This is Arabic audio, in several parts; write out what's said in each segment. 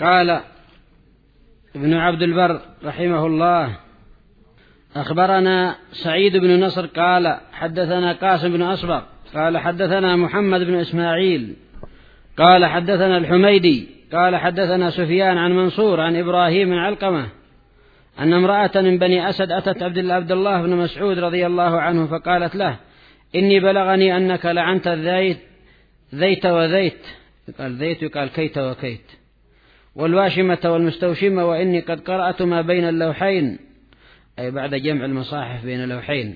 قال ابن عبد البر رحمه الله: أخبرنا سعيد بن نصر قال حدثنا قاسم بن أصبغ قال حدثنا محمد بن إسماعيل قال حدثنا الحميدي قال حدثنا سفيان عن منصور عن إبراهيم بن علقمة أن امرأة من بني أسد أتت عبد الله بن مسعود رضي الله عنه فقالت له: إني بلغني أنك لعنت ذيت وذيت، يقال ذيت يقال كيت وكيت، والواشمة والمستوشمة، وإني قد قرأت ما بين اللوحين، أي بعد جمع المصاحف بين اللوحين،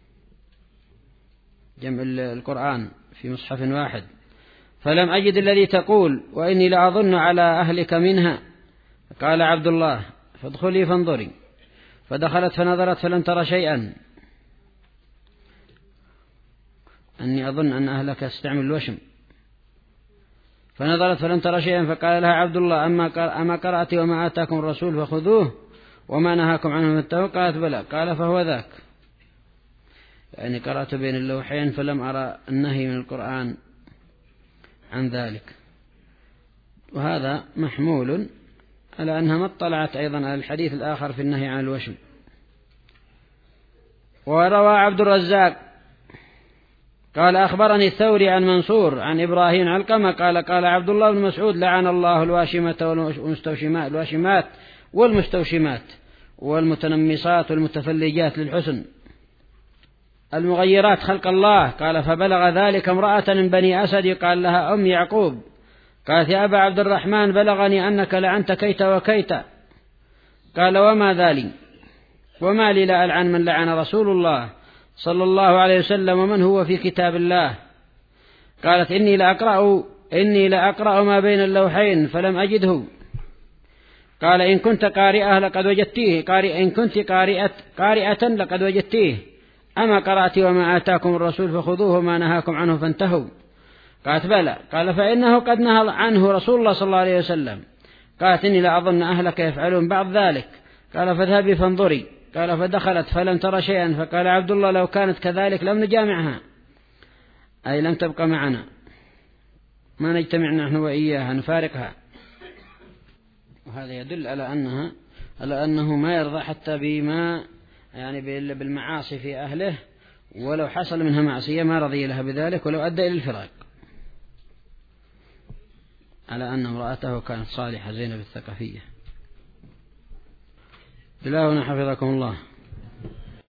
جمع القرآن في مصحف واحد، فلم أجد الذي تقول، وإني لأظن على أهلك منها. قال عبد الله: فادخلي فانظري. فدخلت فنظرت فلم تر شيئا، أني أظن أن أهلك استعمل الوشم. فنظرت فلم تر شيئا، فقال لها عبد الله: أما قرأت وما آتاكم الرسول فخذوه وما نهاكم عنه فانتهوا؟ قالت: بلى. قال: فهو ذاك، يعني قرأت بين اللوحين فلم أرى النهي من القرآن عن ذلك. وهذا محمول على أنها ما اطلعت أيضا على الحديث الآخر في النهي عن الوشم. وروى عبد الرزاق قال أخبرني الثوري عن منصور عن إبراهيم علقمة قال عبد الله بن مسعود: لعن الله الواشمة والمستوشمات، الواشمات والمستوشمات والمتنمصات والمتفلجات للحسن المغيرات خلق الله. قال: فبلغ ذلك امرأة من بني أسد قال لها أم يعقوب، قالت: يا أبا عبد الرحمن، بلغني أنك لعنت كيت وكيت. قال: وما ذلك؟ وما لي لا ألعن من لعن رسول الله صلى الله عليه وسلم ومن هو في كتاب الله. قالت: إني لأقرأ ما بين اللوحين فلم أجده. قال: إن كنت قارئة لقد وجدتيه، إن كنت قارئة لقد وجدتيه. أما قرأت وما آتاكم الرسول فخذوه وما نهاكم عنه فانتهوا؟ قالت: بلى. قال: فإنه قد نهى عنه رسول الله صلى الله عليه وسلم. قالت: إني لأظن أهلك يفعلون بعض ذلك. قال: فاذهبي فانظري. قال: فدخلت فلم تر شيئا. فقال عبد الله: لو كانت كذلك لم نجامعها، أي لم تبقى معنا، ما نجتمع نحن وإياها، نفارقها. وهذا يدل على أنه ما يرضى حتى بما يعني بالمعاصي في أهله، ولو حصل منها معصية ما رضي لها بذلك ولو أدى إلى الفراق، على أن امرأته كانت صالحة زينب الثقفية. إلهنا حفظكم الله.